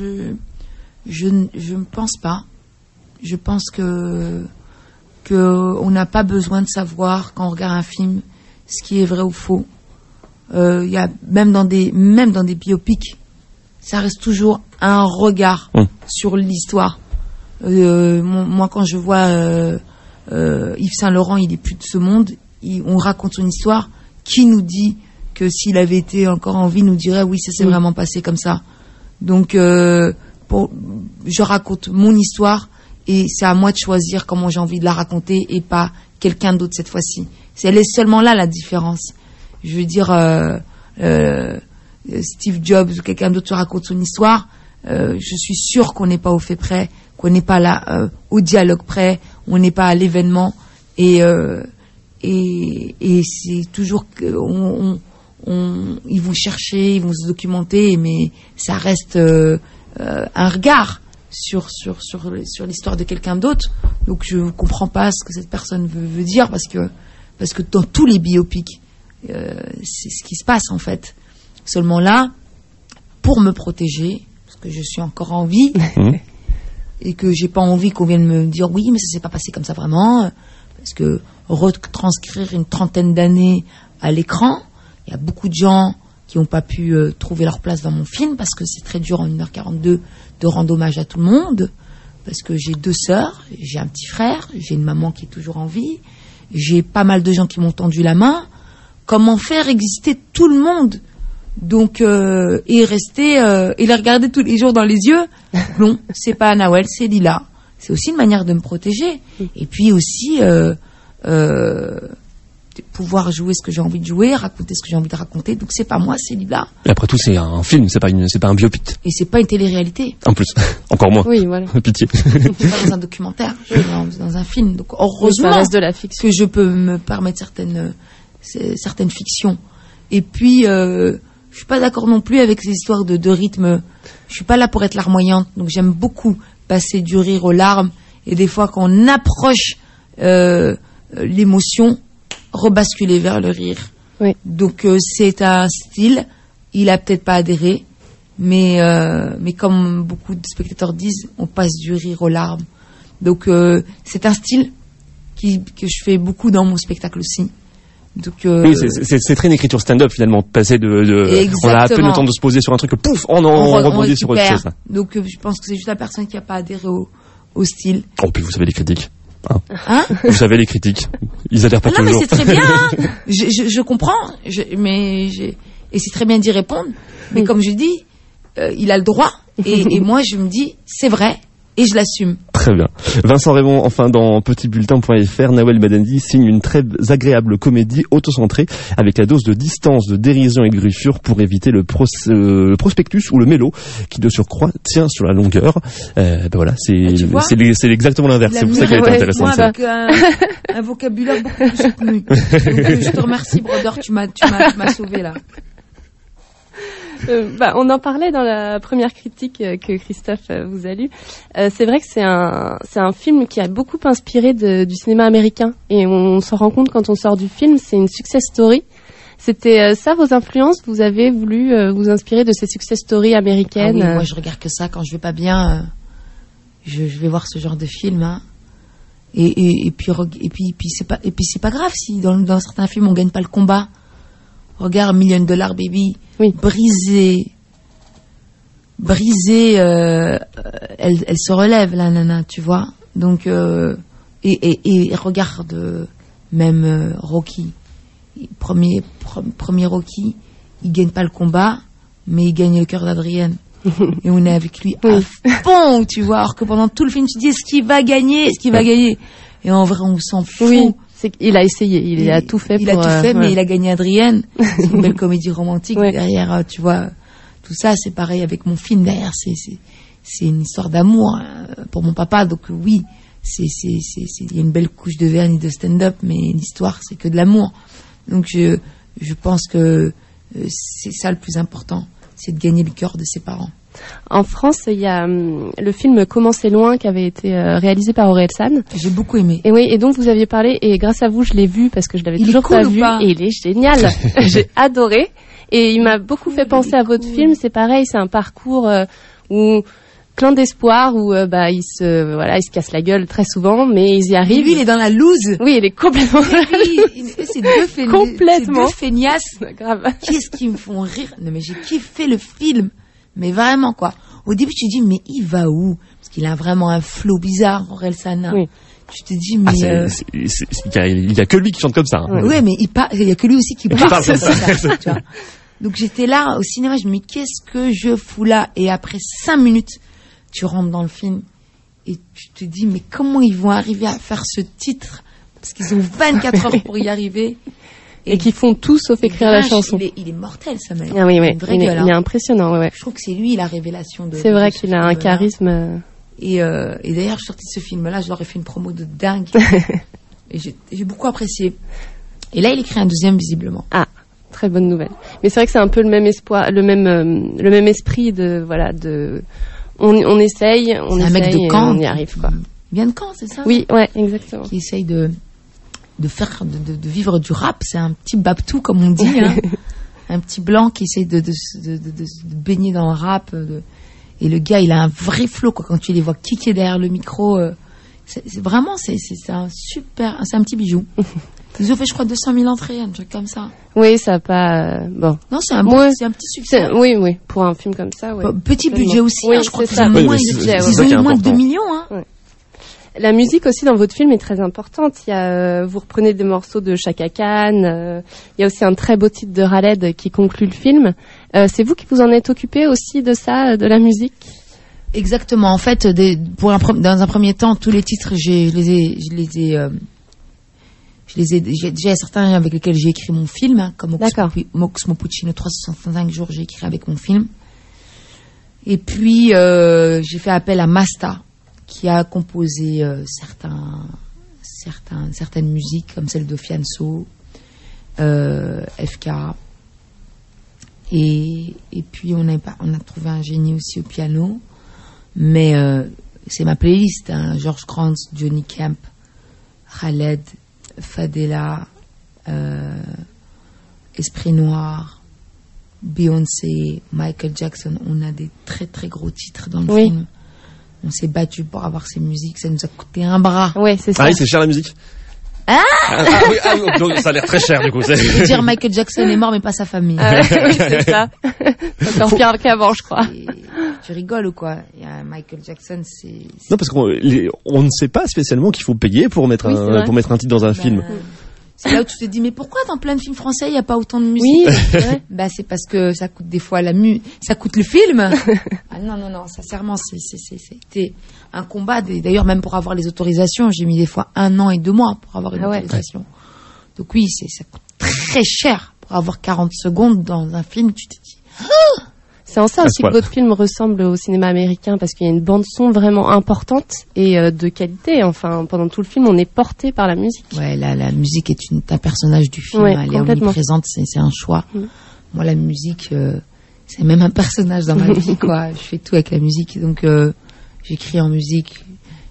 ne pense pas. Je pense que on n'a pas besoin de savoir quand on regarde un film ce qui est vrai ou faux. Il y a même dans des biopics, ça reste toujours un regard sur l'histoire. Moi, quand je vois Yves Saint-Laurent, il est plus de ce monde. On raconte son histoire. Qui nous dit que s'il avait été encore en vie, nous dirait oui, ça s'est vraiment passé comme ça. Donc, je raconte mon histoire et c'est à moi de choisir comment j'ai envie de la raconter et pas quelqu'un d'autre cette fois-ci. Elle est seulement là la différence. Je veux dire, Steve Jobs ou quelqu'un d'autre se raconte son histoire. Je suis sûre qu'on n'est pas au fait près, qu'on n'est pas là au dialogue près, on n'est pas à l'événement et c'est toujours ils vont chercher, ils vont se documenter, mais ça reste un regard sur l'histoire de quelqu'un d'autre. Donc je ne comprends pas ce que cette personne veut dire parce que dans tous les biopics c'est ce qui se passe en fait. Seulement là, pour me protéger, parce que je suis encore en vie, et que j'ai pas envie qu'on vienne me dire oui, mais ça s'est pas passé comme ça vraiment, parce que retranscrire une trentaine d'années à l'écran, il y a beaucoup de gens qui n'ont pas pu trouver leur place dans mon film parce que c'est très dur en 1h42 de rendre hommage à tout le monde, parce que j'ai 2 sœurs, j'ai un petit frère, j'ai une maman qui est toujours en vie, j'ai pas mal de gens qui m'ont tendu la main. Comment faire exister tout le monde? Donc, et rester, et les regarder tous les jours dans les yeux? Non, c'est pas Nawel, c'est Lila. C'est aussi une manière de me protéger. Et puis aussi, pouvoir jouer ce que j'ai envie de jouer, raconter ce que j'ai envie de raconter. Donc c'est pas moi, c'est Lila. Et après tout, c'est un film, c'est pas un biopic. Et c'est pas une télé-réalité. En plus, encore moins. Oui, voilà. Pitié. Je suis pas dans un documentaire, je suis dans un film. Donc heureusement ça reste de la fiction. Que je peux me permettre certaines fictions. Et puis, je suis pas d'accord non plus avec ces histoires de rythme. Je suis pas là pour être larmoyante. Donc j'aime beaucoup passer du rire aux larmes. Et des fois, quand on approche l'émotion, rebasculer vers le rire. Oui. Donc c'est un style, il a peut-être pas adhéré, mais comme beaucoup de spectateurs disent, on passe du rire aux larmes. Donc c'est un style que je fais beaucoup dans mon spectacle aussi. Donc, oui, c'est très une écriture stand-up finalement, passer on a à peine le temps de se poser sur un truc, pouf, on rebondit sur autre chose. Donc je pense que c'est juste la personne qui n'a pas adhéré au style. Oh, puis vous savez les critiques. Hein vous savez les critiques, ils adhèrent pas toujours. Non mais c'est très bien, hein. je comprends, et c'est très bien d'y répondre. Mais comme je dis, il a le droit, et moi je me dis c'est vrai et je l'assume. Très bien. Vincent Raymond, enfin dans petitbulletin.fr, Nawel Madani signe une très agréable comédie autocentrée avec la dose de distance, de dérision et de griffure pour éviter le prospectus ou le mélo qui de surcroît tient sur la longueur. Voilà, c'est exactement l'inverse. C'est pour ça qu'elle est intéressante. Moi avec un vocabulaire beaucoup plus soutenu. Donc je te remercie Brodeur, tu m'as sauvé là. On en parlait dans la première critique que Christophe vous a lue. C'est vrai que c'est un film qui a beaucoup inspiré du cinéma américain. Et on s'en rend compte quand on sort du film, c'est une success story. C'était ça vos influences? Vous avez voulu vous inspirer de ces success stories américaines? Ah oui, moi je regarde que ça quand je vais pas bien. Je vais voir ce genre de film. Hein. Et puis c'est pas grave si dans certains films on gagne pas le combat. Regarde $1 Million Baby. Oui. Brisée, elle se relève la nana, tu vois. Donc et regarde même Rocky, premier Rocky, il gagne pas le combat, mais il gagne le cœur d'Adrienne. Et on est avec lui à fond, tu vois. Alors que pendant tout le film, tu dis est-ce qu'il va gagner, Et en vrai, on s'en fout. Oui. Il a essayé, il a tout fait. Il a tout fait, mais il a gagné Adrienne. C'est une belle comédie romantique. Ouais. Derrière, tu vois, tout ça, c'est pareil avec mon film. Derrière, c'est une histoire d'amour pour mon papa. Donc oui, il y a une belle couche de vernis de stand-up, mais l'histoire, c'est que de l'amour. Donc je pense que c'est ça le plus important, c'est de gagner le cœur de ses parents. En France, il y a le film Comment c'est loin qui avait été réalisé par Orelsan. J'ai beaucoup aimé. Et oui, et donc vous aviez parlé, et grâce à vous, je l'ai vu parce que je l'avais toujours pas vu. Et il est génial. J'ai adoré. Et il m'a beaucoup fait penser à votre film. C'est pareil, c'est un parcours où plein d'espoir, où il se casse la gueule très souvent, mais ils y arrivent. Lui, il est dans la loose. Oui, il est complètement. C'est deux feignasses. Grave. Qu'est-ce qui me font rire? Non mais j'ai kiffé le film. Mais vraiment, quoi. Au début, tu te dis, mais il va où? Parce qu'il a vraiment un flow bizarre, Orelsan. Oui. Tu te dis, mais... il y a que lui qui chante comme ça. Hein. Ouais, mais il y a que lui aussi qui parle comme ça. Tu vois. Donc j'étais là, au cinéma, je me dis, qu'est-ce que je fous là? Et après 5 minutes, tu rentres dans le film et tu te dis, mais comment ils vont arriver à faire ce titre? Parce qu'ils ont 24 heures pour y arriver. Et qui font tout sauf écrire la chanson. Il est mortel, ce mec. Ah oui, il est impressionnant. Ouais. Je trouve que c'est lui la révélation de. C'est vrai qu'il a un charisme. Et d'ailleurs, je suis sortie de ce film-là, je leur ai fait une promo de dingue. Et j'ai beaucoup apprécié. Et là, il écrit un deuxième, visiblement. Ah, très bonne nouvelle. Mais c'est vrai que c'est un peu le même espoir, le même esprit de on essaye, c'est un mec de Caen, on y arrive quoi. Il vient de Caen, c'est ça? Oui, ouais, exactement. Qui essaye de vivre du rap, c'est un petit babtou comme on dit, hein. Un petit blanc qui essaye de baigner dans le rap, Et le gars, il a un vrai flow, quoi. Quand tu les vois kicker derrière le micro, c'est un super, c'est un petit bijou. Ils ont fait, je crois, 200 000 entrées, un truc comme ça. Oui, ça n'a pas... bon. Non, c'est un petit succès. Oui, pour un film comme ça, oui. Petit budget aussi, oui, je crois qu'ils ont moins de 2 millions. Hein. Ouais. La musique aussi dans votre film est très importante. Vous reprenez des morceaux de Chaka Khan. Il y a aussi un très beau titre de Khaled qui conclut le film. C'est vous qui vous en êtes occupé aussi de ça, de la musique? Exactement. En fait, dans un premier temps, tous les titres, j'ai déjà certains avec lesquels j'ai écrit mon film, hein, comme Oxmo Puccino 365 jours, j'ai écrit avec mon film. Et puis j'ai fait appel à Masta, qui a composé certaines musiques comme celle de Fianso, FK. Et puis on a trouvé un génie aussi au piano, mais c'est ma playlist, hein, George Kranz, Johnny Kemp, Khaled, Fadela, Esprit Noir, Beyoncé, Michael Jackson. On a des très très gros titres dans le film. On s'est battu pour avoir ces musiques, ça nous a coûté un bras. Oui, c'est ça. Ah oui, c'est cher la musique. Donc ça a l'air très cher du coup. Je veux dire, Michael Jackson est mort mais pas sa famille. Oui, c'est ça. C'est encore pire qu'avant, je crois. Tu rigoles ou quoi? Michael Jackson, c'est... Non, parce qu'on ne sait pas spécialement qu'il faut payer pour mettre un titre dans un film. C'est là où tu te dis, mais pourquoi dans plein de films français il n'y a pas autant de musique? Oui, c'est parce que ça coûte des fois ça coûte le film. Non, sincèrement, c'était un combat. D'ailleurs, même pour avoir les autorisations, j'ai mis des fois 1 an et 2 mois pour avoir une autorisation. Donc oui, ça coûte très cher pour avoir 40 secondes dans un film. Tu te dis... C'est en ça aussi que votre film ressemble au cinéma américain, parce qu'il y a une bande son vraiment importante et de qualité. Enfin, pendant tout le film, on est porté par la musique. Ouais, la musique est un personnage du film. Elle est omniprésente, c'est un choix. Moi, la musique, c'est même un personnage dans ma vie, quoi. Je fais tout avec la musique. Donc, j'écris en musique,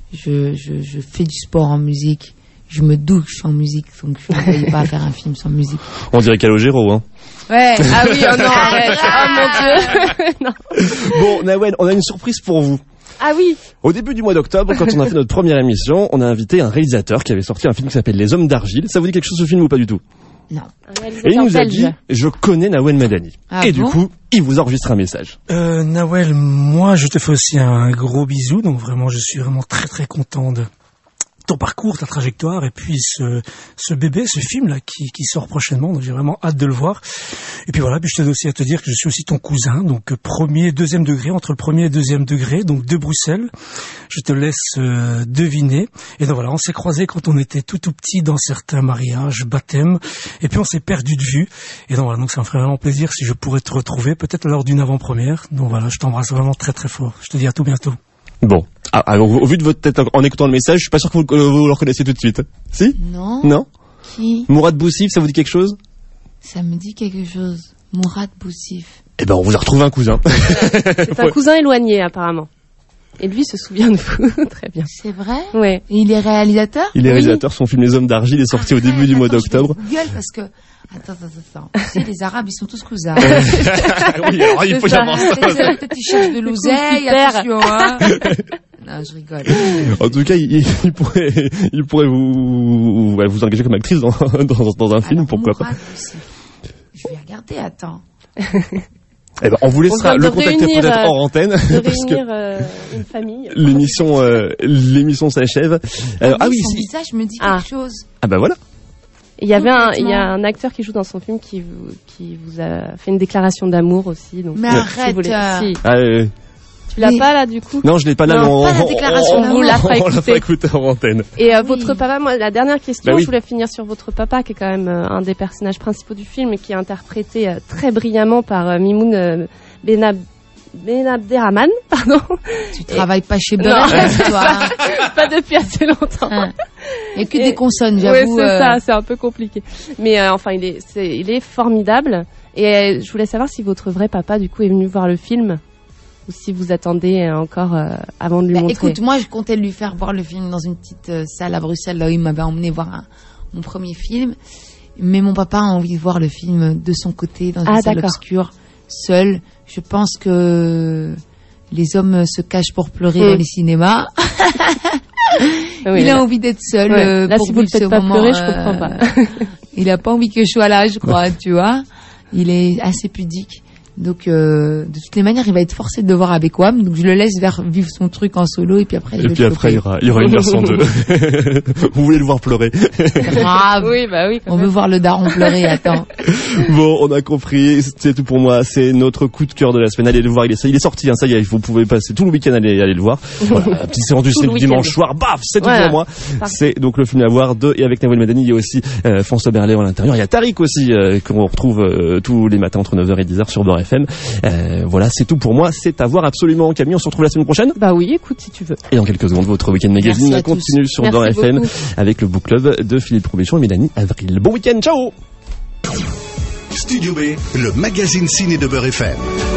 je fais du sport en musique, je me douche en musique. Donc, je ne voyais pas faire un film sans musique. On dirait Calogero, hein. Ouais. Ah oui, oh non, arrête. Oh mon Dieu. Non. Bon, Nahwen, on a une surprise pour vous. Ah oui. Au début du mois d'octobre, quand on a fait notre première émission, on a invité un réalisateur qui avait sorti un film qui s'appelle Les Hommes d'Argile. Ça vous dit quelque chose ce film ou pas du tout? Non. Et il nous a dit, je connais Nahwen Madani. Et du coup, il vous enregistre un message. Nawel, moi je te fais aussi un gros bisou, donc vraiment je suis vraiment très très content de ton parcours, ta trajectoire, et puis ce bébé, ce film là qui sort prochainement, donc j'ai vraiment hâte de le voir. Et puis voilà, puis je tenais aussi à te dire que je suis aussi ton cousin, donc premier et deuxième degré, entre le premier et deuxième degré, donc de Bruxelles. Je te laisse deviner. Et donc voilà, on s'est croisés quand on était tout petit dans certains mariages, baptêmes, et puis on s'est perdu de vue. Et donc voilà, donc ça me ferait vraiment plaisir si je pourrais te retrouver, peut-être lors d'une avant-première. Donc voilà, je t'embrasse vraiment très très fort. Je te dis à tout bientôt. Bon. Alors, au vu de votre tête en écoutant le message, je suis pas sûr que vous le reconnaissiez tout de suite. Si? Non. Non? Qui? Mourad Boussif, ça vous dit quelque chose? Ça me dit quelque chose. Mourad Boussif. Eh ben, on vous a retrouvé un cousin. C'est un cousin éloigné, apparemment. Et lui se souvient de vous. Très bien. C'est vrai? Oui. Et il est réalisateur? Il est réalisateur. Son film Les Hommes d'Argile est sorti au début du mois d'octobre. Google parce que... Attends. Tu sais, les Arabes, ils sont tous cousins. Oui, alors il faut savoir ça. Peut-être qu'ils cherchent de l'oseille, attention, hein. Non, je rigole. En tout cas, il pourrait vous engager comme actrice dans un film, pourquoi pas. Je vais regarder, attends. Eh ben, on vous laissera le contacter peut-être hors antenne. Parce que une famille. L'émission s'achève. Son visage me dit quelque chose. Ah bah voilà. Il y a un acteur qui joue dans son film qui vous a fait une déclaration d'amour aussi. Donc, mais arrête. Tu l'as pas là du coup? Non, je l'ai pas là. Non, pas la déclaration d'amour. On l'a pas écouté en antenne. Et votre papa, moi, la dernière question, je voulais finir sur votre papa, qui est quand même un des personnages principaux du film et qui est interprété très brillamment par Mimoun Benabderrahman, pardon. Tu travailles pas chez Beurre, toi. Pas depuis assez longtemps. Il n'y a que des consonnes, j'avoue. Oui, c'est ça, c'est un peu compliqué. Mais enfin, il est formidable. Et je voulais savoir si votre vrai papa, du coup, est venu voir le film ou si vous attendez encore avant de lui montrer. Écoute, moi, je comptais lui faire voir le film dans une petite salle à Bruxelles, là où il m'avait emmené voir mon premier film. Mais mon papa a envie de voir le film de son côté, dans une salle obscure, seul. Je pense que les hommes se cachent pour pleurer dans les cinémas. Oui, il a envie d'être seul. Ouais. Là, pour si vous le faites pas pleurer, je comprends pas. Il a pas envie que je sois là, je crois, tu vois. Il est assez pudique. Donc, de toutes les manières, il va être forcé de devoir avec Wham. Donc, je le laisse vivre son truc en solo et puis après, il y aura une version 2. Vous voulez le voir pleurer? Grave. Oui, bah oui. On veut voir le daron pleurer, attends. Bon, on a compris. C'est tout pour moi. C'est notre coup de cœur de la semaine. Allez le voir. Il est sorti, hein. Ça y est, vous pouvez passer tout le week-end aller le voir. Voilà. Puis c'est rendu, c'est le dimanche soir. Baf! C'est tout pour moi. C'est donc le film à voir et avec Nawel Madani, il y a aussi, François Berléand à l'intérieur. Il y a Tariq aussi, qu'on retrouve, tous les matins entre 9h et 10h sur Beurre FM. Voilà, c'est tout pour moi. C'est à voir absolument. Camille, on se retrouve la semaine prochaine? Bah oui, écoute, si tu veux. Et dans quelques secondes, votre week-end magazine continue sur Beurre FM avec le book club de Philippe Robichon et Mélanie Avril. Bon week-end, ciao! Studio B, le magazine ciné de Beurre FM.